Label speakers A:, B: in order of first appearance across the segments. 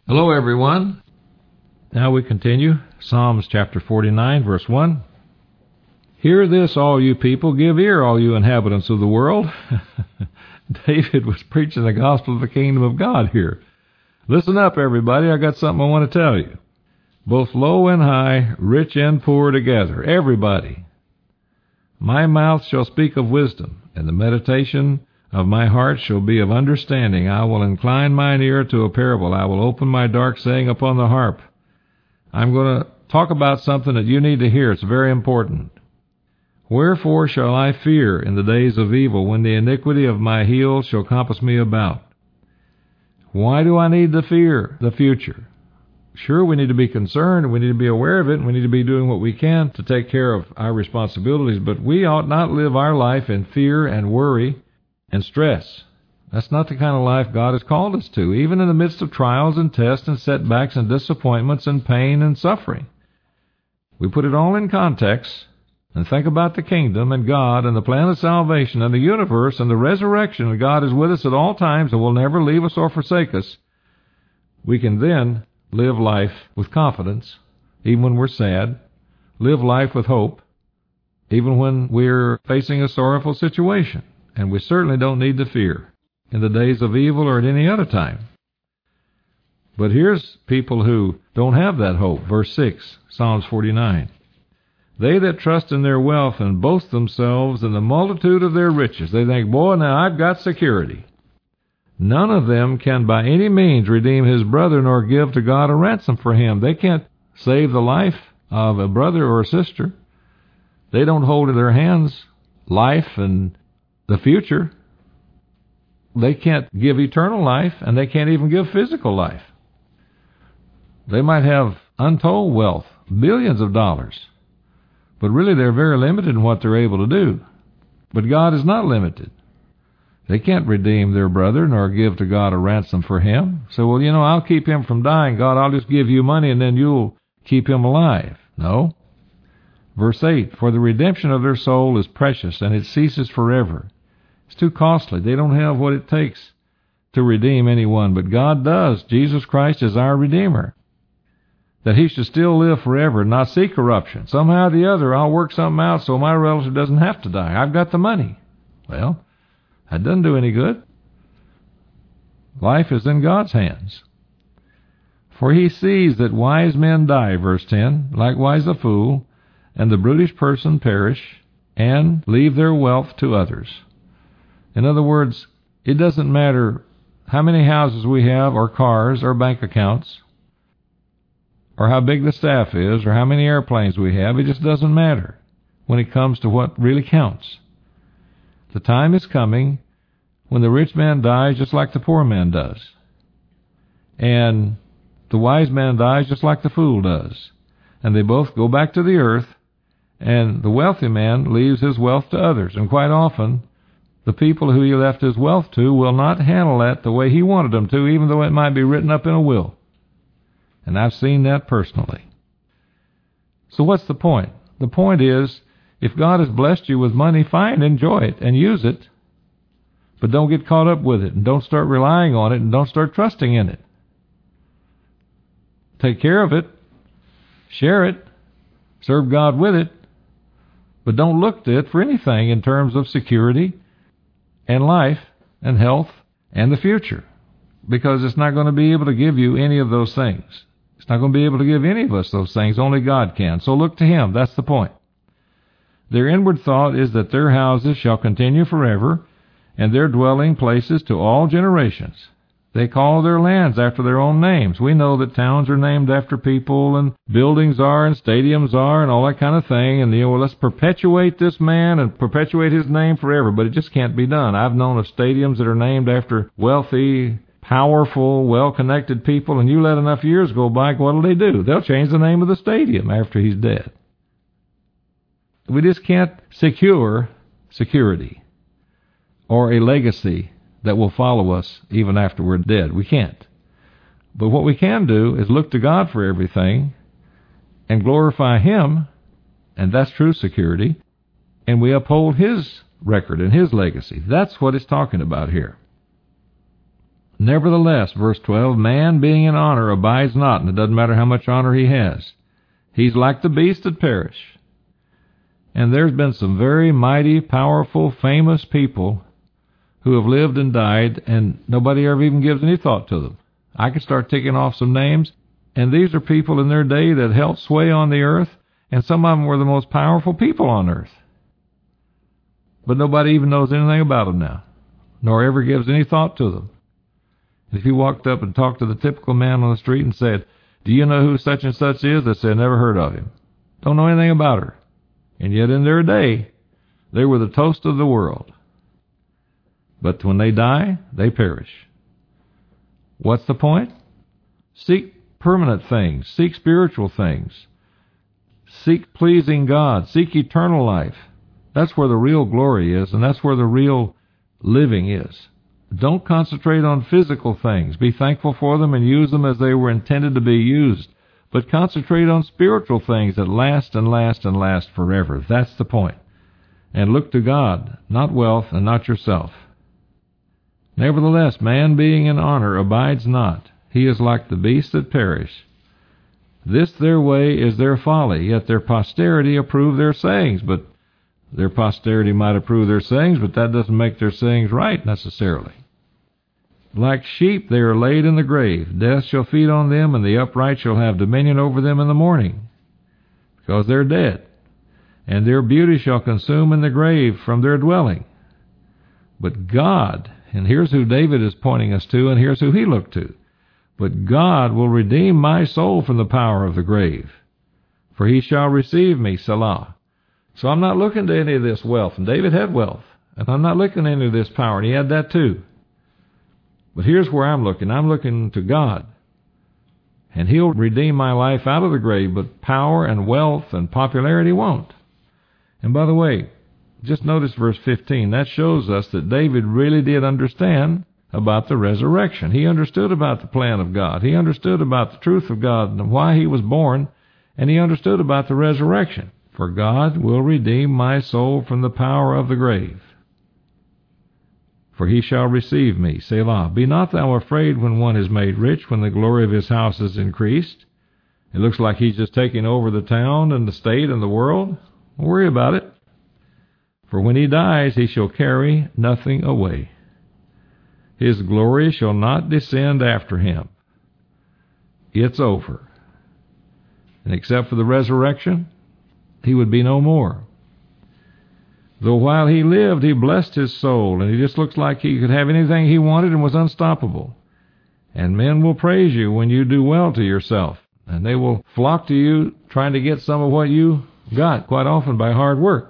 A: Hello, everyone. Now we continue. Psalms chapter 49, verse 1. Hear this, all you people. Give ear, all you inhabitants of the world. David was preaching the gospel of the kingdom of God here. Listen up, everybody. I got something I want to tell you. Both low and high, rich and poor together. Everybody. My mouth shall speak of wisdom, and the meditation of my heart shall be of understanding. I will incline mine ear to a parable. I will open my dark saying upon the harp. I'm going to talk about something that you need to hear. It's very important. Wherefore shall I fear in the days of evil, when the iniquity of my heels shall compass me about? Why do I need to fear the future? Sure, we need to be concerned, and we need to be aware of it, and we need to be doing what we can to take care of our responsibilities, but we ought not live our life in fear and worry and stress. That's not the kind of life God has called us to, even in the midst of trials and tests and setbacks and disappointments and pain and suffering. We put it all in context and think about the kingdom and God and the plan of salvation and the universe and the resurrection, and God is with us at all times and will never leave us or forsake us. We can then live life with confidence, even when we're sad, live life with hope, even when we're facing a sorrowful situation. And we certainly don't need to fear in the days of evil or at any other time. But here's people who don't have that hope. Verse 6, Psalms 49. They that trust in their wealth and boast themselves in the multitude of their riches. They think, boy, now I've got security. None of them can by any means redeem his brother, nor give to God a ransom for him. They can't save the life of a brother or a sister. They don't hold in their hands life and the future. They can't give eternal life, and they can't even give physical life. They might have untold wealth, billions of dollars, but really they're very limited in what they're able to do. But God is not limited. They can't redeem their brother, nor give to God a ransom for him. So, well, I'll keep him from dying. God, I'll just give you money, and then you'll keep him alive. No. Verse 8, for the redemption of their soul is precious, and it ceases forever. It's too costly. They don't have what it takes to redeem anyone, but God does. Jesus Christ is our Redeemer. That he should still live forever and not see corruption. Somehow or the other, I'll work something out so my relative doesn't have to die. I've got the money. Well, that doesn't do any good. Life is in God's hands. For he sees that wise men die, verse 10, likewise the fool, and the brutish person perish, and leave their wealth to others. In other words, it doesn't matter how many houses we have, or cars, or bank accounts, or how big the staff is, or how many airplanes we have. It just doesn't matter when it comes to what really counts. The time is coming when the rich man dies just like the poor man does. And the wise man dies just like the fool does. And they both go back to the earth, and the wealthy man leaves his wealth to others. And quite often, the people who he left his wealth to will not handle that the way he wanted them to, even though it might be written up in a will. And I've seen that personally. So what's the point? The point is, if God has blessed you with money, fine, enjoy it and use it. But don't get caught up with it, and don't start relying on it, and don't start trusting in it. Take care of it, share it, serve God with it, but don't look to it for anything in terms of security and life and health and the future, because it's not going to be able to give you any of those things. It's not going to be able to give any of us those things. Only God can. So look to him. That's the point. Their inward thought is that their houses shall continue forever, and their dwelling places to all generations. They call their lands after their own names. We know that towns are named after people, and buildings are, and stadiums are, and all that kind of thing. And, let's perpetuate this man and perpetuate his name forever. But it just can't be done. I've known of stadiums that are named after wealthy, powerful, well-connected people, and you let enough years go by, what'll they do? They'll change the name of the stadium after he's dead. We just can't secure security or a legacy that will follow us even after we're dead. We can't. But what we can do is look to God for everything and glorify him, and that's true security, and we uphold his record and his legacy. That's what it's talking about here. Nevertheless, verse 12, man being in honor abides not, and it doesn't matter how much honor he has. He's like the beasts that perish. And there's been some very mighty, powerful, famous people who have lived and died, and nobody ever even gives any thought to them. I could start ticking off some names, and these are people in their day that held sway on the earth, and some of them were the most powerful people on earth. But nobody even knows anything about them now, nor ever gives any thought to them. If you walked up and talked to the typical man on the street and said, "Do you know who such and such is?" they said, "Never heard of him." Don't know anything about her. And yet in their day, they were the toast of the world. But when they die, they perish. What's the point? Seek permanent things. Seek spiritual things. Seek pleasing God. Seek eternal life. That's where the real glory is, and that's where the real living is. Don't concentrate on physical things. Be thankful for them and use them as they were intended to be used. But concentrate on spiritual things that last and last and last forever. That's the point. And look to God, not wealth and not yourself. Nevertheless, man being in honor abides not. He is like the beasts that perish. This their way is their folly, yet their posterity approve their sayings. But their posterity might approve their sayings, but that doesn't make their sayings right necessarily. Like sheep they are laid in the grave. Death shall feed on them, and the upright shall have dominion over them in the morning, because they're dead. And their beauty shall consume in the grave from their dwelling. But God, and here's who David is pointing us to, and here's who he looked to. But God will redeem my soul from the power of the grave, for he shall receive me, Selah. So I'm not looking to any of this wealth, and David had wealth, and I'm not looking to any of this power, and he had that too. But here's where I'm looking. I'm looking to God, and he'll redeem my life out of the grave, but power and wealth and popularity won't. And by the way, just notice verse 15. That shows us that David really did understand about the resurrection. He understood about the plan of God. He understood about the truth of God and why he was born, and he understood about the resurrection. For God will redeem my soul from the power of the grave, for he shall receive me, Selah. Be not thou afraid when one is made rich, when the glory of his house is increased. It looks like he's just taking over the town and the state and the world. Don't worry about it. For when he dies, he shall carry nothing away. His glory shall not descend after him. It's over. And except for the resurrection, he would be no more. Though while he lived, he blessed his soul, and he just looks like he could have anything he wanted and was unstoppable. And men will praise you when you do well to yourself, and they will flock to you trying to get some of what you got, quite often by hard work.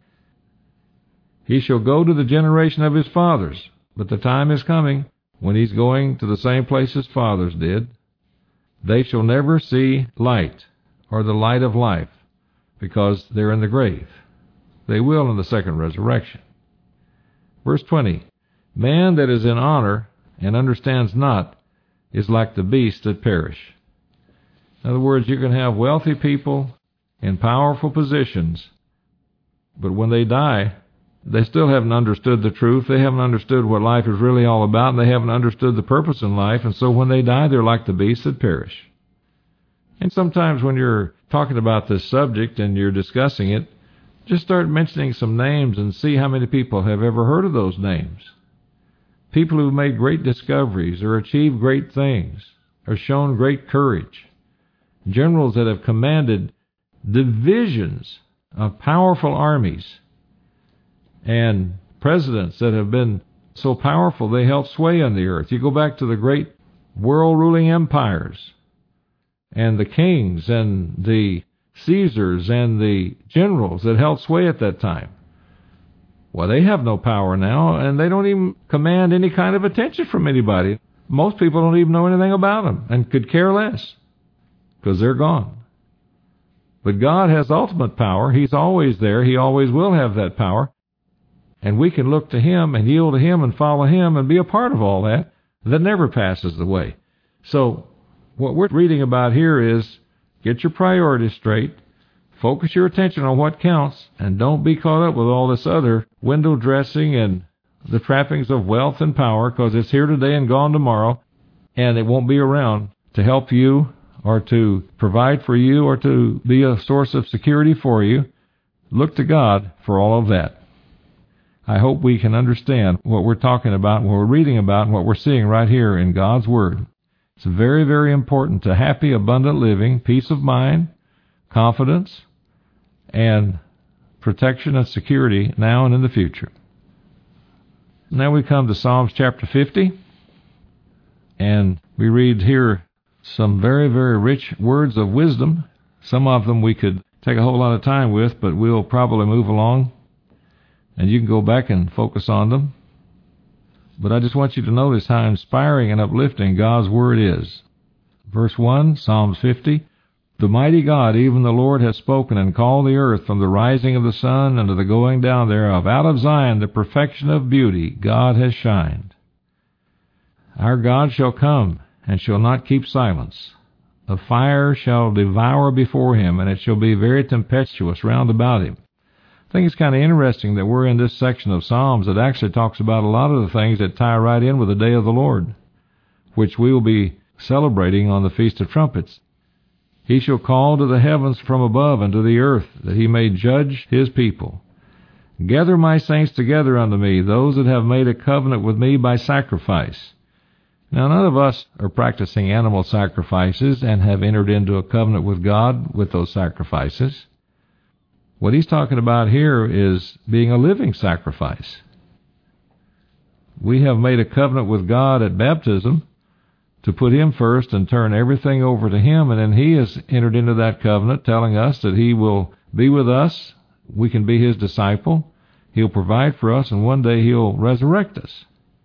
A: He shall go to the generation of his fathers, but the time is coming when he's going to the same place his fathers did. They shall never see light, or the light of life, because they're in the grave. They will in the second resurrection. Verse 20, man that is in honor and understands not is like the beasts that perish. In other words, you can have wealthy people in powerful positions, but when they die, they still haven't understood the truth. They haven't understood what life is really all about, and they haven't understood the purpose in life, and so when they die, they're like the beasts that perish. And sometimes when you're talking about this subject and you're discussing it, just start mentioning some names and see how many people have ever heard of those names. People who've made great discoveries or achieved great things or shown great courage. Generals that have commanded divisions of powerful armies, and presidents that have been so powerful they held sway on the earth. You go back to the great world-ruling empires, and the kings and the Caesars and the generals that held sway at that time. Well, they have no power now, and they don't even command any kind of attention from anybody. Most people don't even know anything about them and could care less because they're gone. But God has ultimate power. He's always there. He always will have that power. And we can look to him and yield to him and follow him and be a part of all that. That never passes away. So what we're reading about here is get your priorities straight, focus your attention on what counts, and don't be caught up with all this other window dressing and the trappings of wealth and power, because it's here today and gone tomorrow, and it won't be around to help you or to provide for you or to be a source of security for you. Look to God for all of that. I hope we can understand what we're talking about, what we're reading about, and what we're seeing right here in God's Word. It's very, very important to happy, abundant living, peace of mind, confidence, and protection and security now and in the future. Now we come to Psalms chapter 50, and we read here some very, very rich words of wisdom. Some of them we could take a whole lot of time with, but we'll probably move along, and you can go back and focus on them. But I just want you to notice how inspiring and uplifting God's Word is. Verse 1, Psalms 50, "The mighty God, even the Lord, has spoken and called the earth from the rising of the sun unto the going down thereof. Out of Zion the perfection of beauty God has shined. Our God shall come and shall not keep silence. A fire shall devour before him, and it shall be very tempestuous round about him." I think it's kind of interesting that we're in this section of Psalms that actually talks about a lot of the things that tie right in with the day of the Lord, which we will be celebrating on the Feast of Trumpets. "He shall call to the heavens from above and to the earth, that he may judge his people. Gather my saints together unto me, those that have made a covenant with me by sacrifice." Now, none of us are practicing animal sacrifices and have entered into a covenant with God with those sacrifices. What he's talking about here is being a living sacrifice. We have made a covenant with God at baptism to put him first and turn everything over to him, and then he has entered into that covenant telling us that he will be with us, we can be his disciple, he'll provide for us, and one day he'll resurrect us.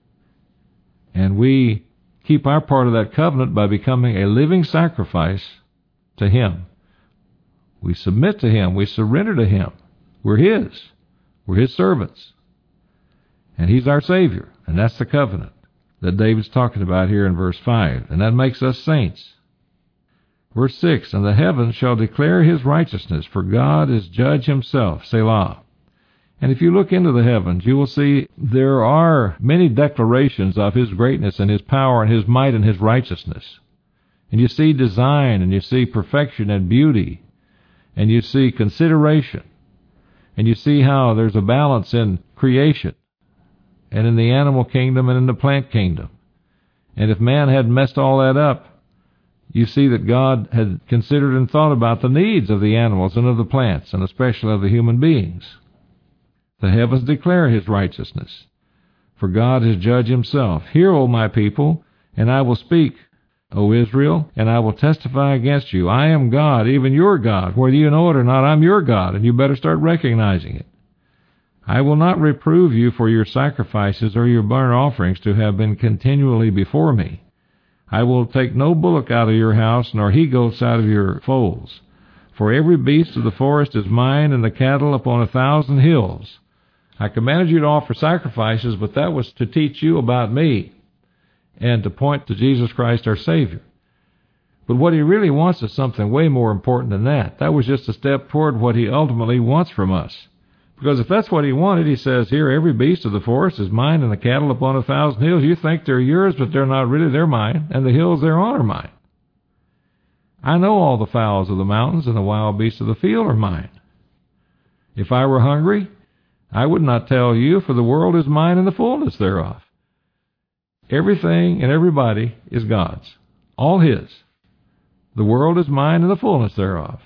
A: And we keep our part of that covenant by becoming a living sacrifice to him. We submit to him. We surrender to him. We're his. We're his servants. And he's our Savior. And that's the covenant that David's talking about here in verse 5. And that makes us saints. Verse 6, "And the heavens shall declare his righteousness, for God is judge himself." Selah. And if you look into the heavens, you will see there are many declarations of his greatness and his power and his might and his righteousness. And you see design, and you see perfection and beauty, and you see consideration, and you see how there's a balance in creation, and in the animal kingdom and in the plant kingdom. And if man had messed all that up, you see that God had considered and thought about the needs of the animals and of the plants, and especially of the human beings. The heavens declare his righteousness, for God is judge himself. "Hear, O my people, and I will speak, O Israel, and I will testify against you. I am God, even your God. Whether you know it or not, I'm your God, and you better start recognizing it. I will not reprove you for your sacrifices or your burnt offerings to have been continually before me. I will take no bullock out of your house, nor he-goats out of your folds. For every beast of the forest is mine, and the cattle upon 1,000 hills. I commanded you to offer sacrifices, but that was to teach you about me and to point to Jesus Christ our Savior. But what he really wants is something way more important than that. That was just a step toward what he ultimately wants from us. Because if that's what he wanted, he says here, every beast of the forest is mine, and the cattle upon 1,000 hills. You think they're yours, but they're not really. They're mine, and the hills they're on are mine. I know all the fowls of the mountains, and the wild beasts of the field are mine. If I were hungry, I would not tell you, for the world is mine and the fullness thereof. Everything and everybody is God's, all his. The world is mine and the fullness thereof.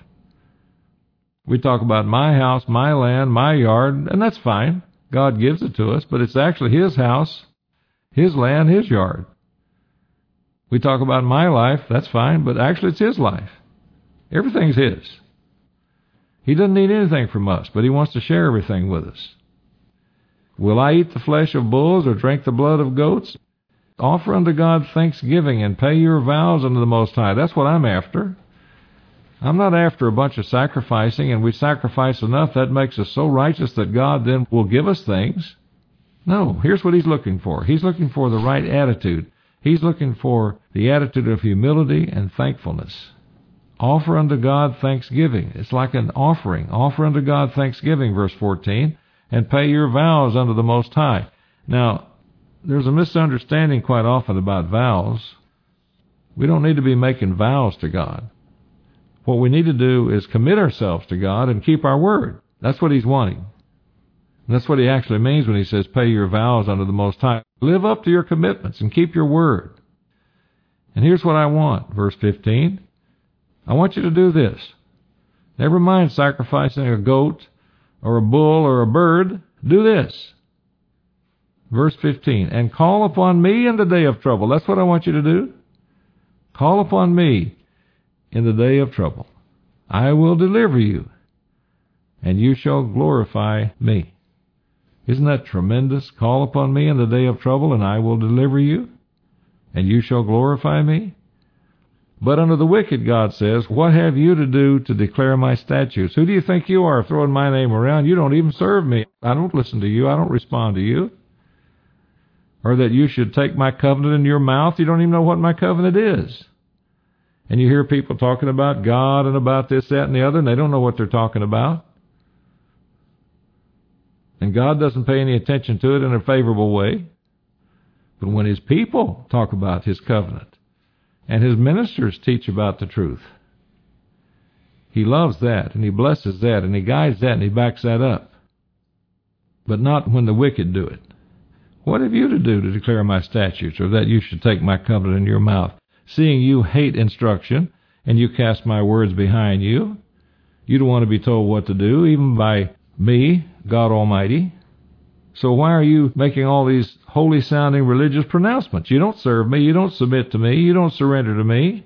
A: We talk about my house, my land, my yard, and that's fine. God gives it to us, but it's actually his house, his land, his yard. We talk about my life, that's fine, but actually it's his life. Everything's his. He doesn't need anything from us, but he wants to share everything with us. Will I eat the flesh of bulls or drink the blood of goats? Offer unto God thanksgiving and pay your vows unto the Most High. That's what I'm after. I'm not after a bunch of sacrificing, and we sacrifice enough that makes us so righteous that God then will give us things. No, here's what he's looking for. He's looking for the right attitude. He's looking for the attitude of humility and thankfulness. Offer unto God thanksgiving. It's like an offering. Offer unto God thanksgiving, verse 14, and pay your vows unto the Most High. Now, there's a misunderstanding quite often about vows. We don't need to be making vows to God. What we need to do is commit ourselves to God and keep our word. That's what he's wanting. And that's what he actually means when he says, pay your vows unto the Most High. Live up to your commitments and keep your word. And here's what I want, verse 15. I want you to do this. Never mind sacrificing a goat or a bull or a bird. Do this. Verse 15. And call upon me in the day of trouble. That's what I want you to do. Call upon me in the day of trouble. I will deliver you, and you shall glorify me. Isn't that tremendous? Call upon me in the day of trouble, and I will deliver you, and you shall glorify me. But unto the wicked, God says, what have you to do to declare my statutes? Who do you think you are, throwing my name around? You don't even serve me. I don't listen to you. I don't respond to you. Or that you should take my covenant in your mouth. You don't even know what my covenant is. And you hear people talking about God and about this, that, and the other, and they don't know what they're talking about. And God doesn't pay any attention to it in a favorable way. But when his people talk about his covenant, and his ministers teach about the truth, he loves that, and he blesses that, and he guides that, and he backs that up. But not when the wicked do it. What have you to do to declare my statutes, or that you should take my covenant in your mouth? Seeing you hate instruction, and you cast my words behind you, you don't want to be told what to do, even by me, God Almighty. So why are you making all these holy-sounding religious pronouncements? You don't serve me, you don't submit to me, you don't surrender to me.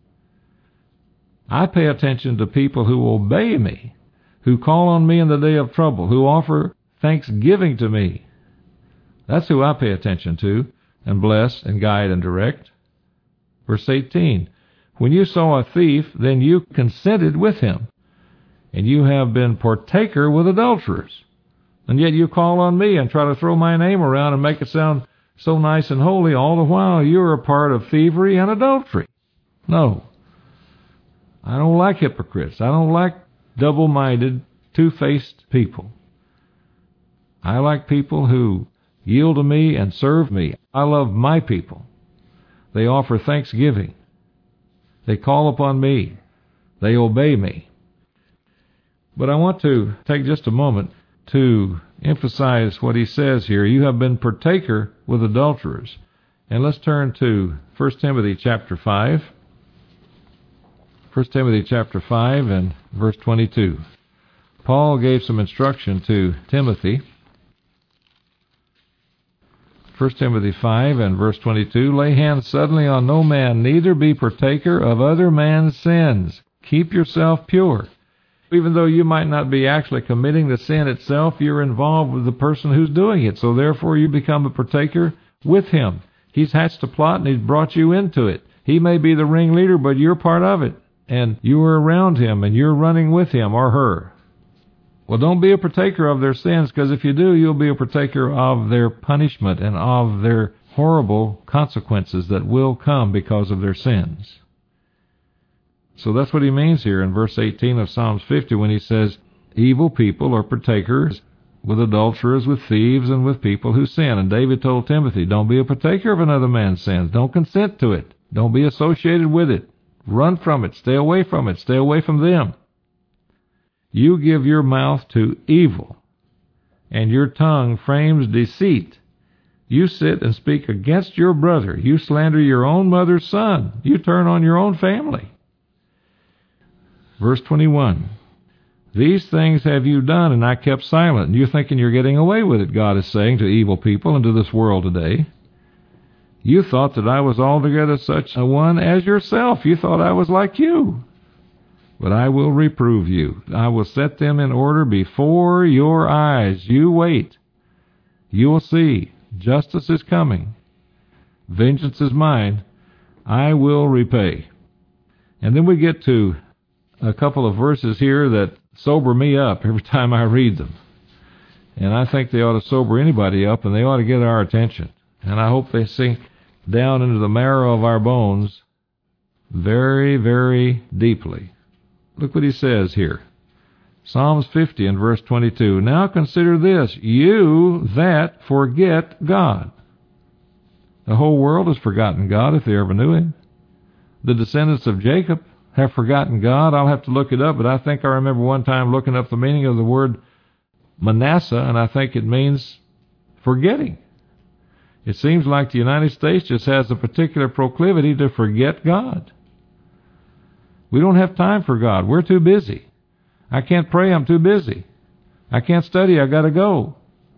A: I pay attention to people who obey me, who call on me in the day of trouble, who offer thanksgiving to me. That's who I pay attention to, and bless, and guide, and direct. Verse 18, when you saw a thief, then you consented with him, and you have been partaker with adulterers. And yet you call on me and try to throw my name around and make it sound so nice and holy, all the while you're a part of thievery and adultery. No. I don't like hypocrites. I don't like double-minded, two-faced people. I like people who yield to me and serve me. I love my people. They offer thanksgiving. They call upon me. They obey me. But I want to take just a moment to emphasize what he says here. You have been partaker with adulterers. And let's turn to 1 Timothy chapter 5. 1 Timothy chapter 5 and verse 22. Paul gave some instruction to Timothy. 1 Timothy 5 and verse 22, lay hands suddenly on no man, neither be partaker of other man's sins. Keep yourself pure. Even though you might not be actually committing the sin itself, you're involved with the person who's doing it. So therefore you become a partaker with him. He's hatched a plot and he's brought you into it. He may be the ringleader, but you're part of it. And you are around him and you're running with him or her. Well, don't be a partaker of their sins, because if you do, you'll be a partaker of their punishment and of their horrible consequences that will come because of their sins. So that's what he means here in verse 18 of Psalms 50 when he says, evil people are partakers with adulterers, with thieves, and with people who sin. And David told Timothy, don't be a partaker of another man's sins. Don't consent to it. Don't be associated with it. Run from it. Stay away from it. Stay away from them. You give your mouth to evil, and your tongue frames deceit. You sit and speak against your brother. You slander your own mother's son. You turn on your own family. Verse 21, these things have you done, and I kept silent. And you're thinking you're getting away with it, God is saying to evil people and to this world today. You thought that I was altogether such a one as yourself. You thought I was like you. But I will reprove you. I will set them in order before your eyes. You wait. You will see. Justice is coming. Vengeance is mine. I will repay. And then we get to a couple of verses here that sober me up every time I read them. And I think they ought to sober anybody up, and they ought to get our attention. And I hope they sink down into the marrow of our bones very, very deeply. Look what he says here. Psalms 50 and verse 22. Now consider this, you that forget God. The whole world has forgotten God if they ever knew him. The descendants of Jacob have forgotten God. I'll have to look it up, but I think I remember one time looking up the meaning of the word Manasseh, and I think it means forgetting. It seems like the United States just has a particular proclivity to forget God. We don't have time for God. We're too busy. I can't pray, I'm too busy. I can't study, I gotta go.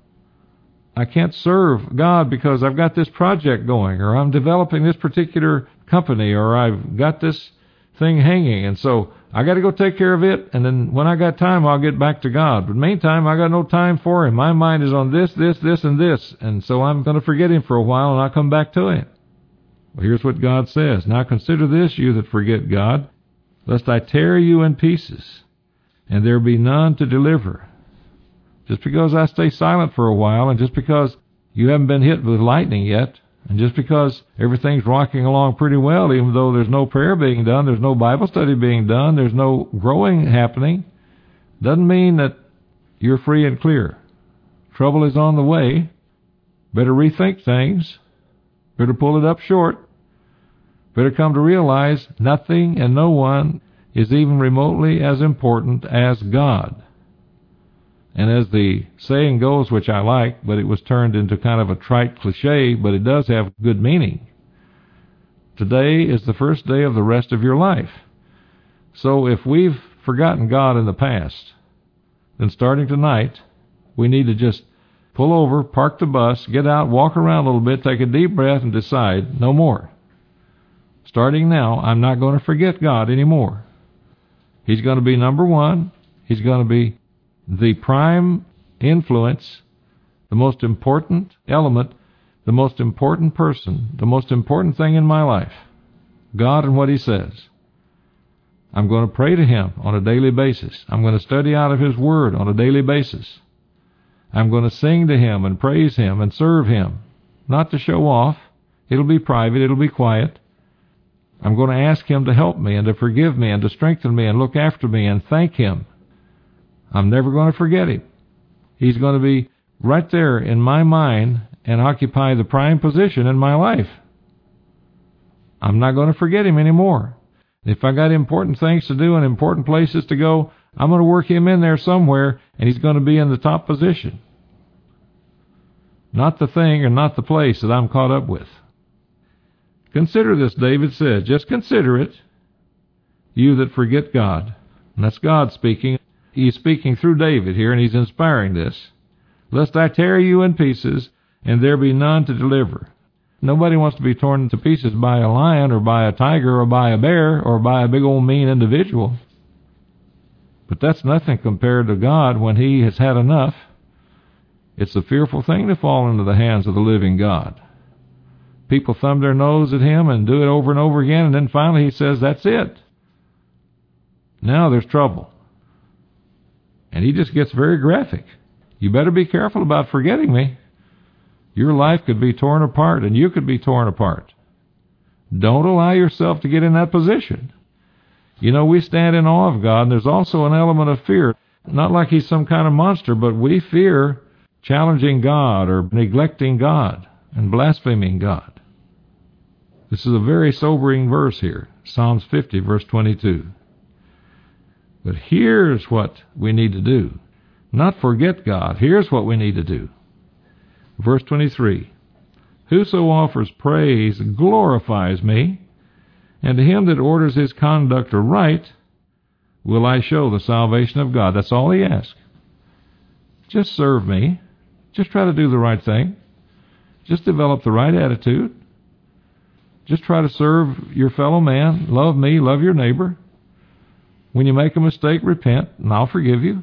A: I can't serve God because I've got this project going, or I'm developing this particular company, or I've got this thing hanging, and so I got to go take care of it, and then when I got time, I'll get back to God. But meantime, I got no time for him. My mind is on this, and this, and so I'm going to forget him for a while, and I'll come back to him. Well, here's what God says. Now consider this, you that forget God, lest I tear you in pieces, and there be none to deliver. Just because I stay silent for a while, and just because you haven't been hit with lightning yet, and just because everything's rocking along pretty well, even though there's no prayer being done, there's no Bible study being done, there's no growing happening, doesn't mean that you're free and clear. Trouble is on the way. Better rethink things. Better pull it up short. Better come to realize nothing and no one is even remotely as important as God. And as the saying goes, which I like, but it was turned into kind of a trite cliche, but it does have good meaning. Today is the first day of the rest of your life. So if we've forgotten God in the past, then starting tonight, we need to just pull over, park the bus, get out, walk around a little bit, take a deep breath, and decide, no more. Starting now, I'm not going to forget God anymore. He's going to be number one. He's going to be the prime influence, the most important element, the most important person, the most important thing in my life, God and what he says. I'm going to pray to him on a daily basis. I'm going to study out of his word on a daily basis. I'm going to sing to him and praise him and serve him, not to show off. It'll be private. It'll be quiet. I'm going to ask him to help me and to forgive me and to strengthen me and look after me and thank him. I'm never going to forget him. He's going to be right there in my mind and occupy the prime position in my life. I'm not going to forget him anymore. If I got important things to do and important places to go, I'm going to work him in there somewhere, and he's going to be in the top position. Not the thing or not the place that I'm caught up with. Consider this, David said. Just consider it, you that forget God. And that's God speaking. He's speaking through David here, and he's inspiring this. Lest I tear you in pieces, and there be none to deliver. Nobody wants to be torn to pieces by a lion, or by a tiger, or by a bear, or by a big old mean individual. But that's nothing compared to God when he has had enough. It's a fearful thing to fall into the hands of the living God. People thumb their nose at him and do it over and over again, and then finally he says, that's it. Now there's trouble. And he just gets very graphic. You better be careful about forgetting me. Your life could be torn apart, and you could be torn apart. Don't allow yourself to get in that position. You know, we stand in awe of God, and there's also an element of fear. Not like he's some kind of monster, but we fear challenging God or neglecting God and blaspheming God. This is a very sobering verse here, Psalms 50, verse 22. But here's what we need to do. Not forget God. Here's what we need to do. Verse 23. Whoso offers praise glorifies me, and to him that orders his conduct aright will I show the salvation of God. That's all he asks. Just serve me. Just try to do the right thing. Just develop the right attitude. Just try to serve your fellow man. Love me. Love your neighbor. When you make a mistake, repent, and I'll forgive you.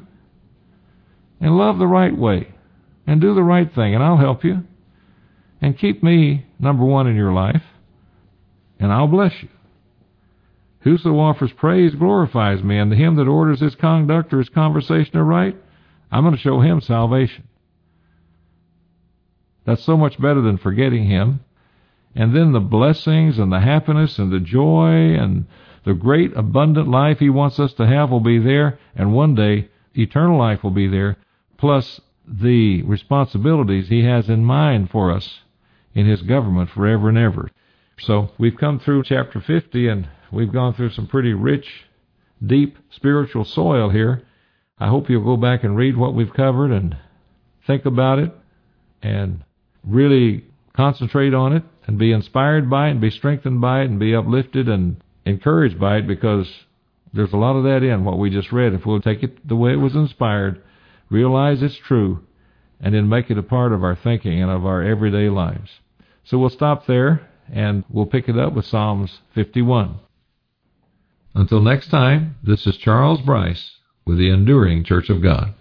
A: And love the right way. And do the right thing, and I'll help you. And keep me number one in your life, and I'll bless you. Whoso offers praise glorifies me, and to him that orders his conduct or his conversation aright, I'm going to show him salvation. That's so much better than forgetting him. And then the blessings and the happiness and the joy and the great abundant life he wants us to have will be there, and one day eternal life will be there, plus the responsibilities he has in mind for us in his government forever and ever. So we've come through chapter 50, and we've gone through some pretty rich, deep spiritual soil here. I hope you'll go back and read what we've covered and think about it and really concentrate on it and be inspired by it and be strengthened by it and be uplifted and encouraged by it, because there's a lot of that in what we just read. If we'll take it the way it was inspired, realize it's true, and then make it a part of our thinking and of our everyday lives. So we'll stop there, and we'll pick it up with Psalms 51. Until next time, this is Charles Bryce with the Enduring Church of God.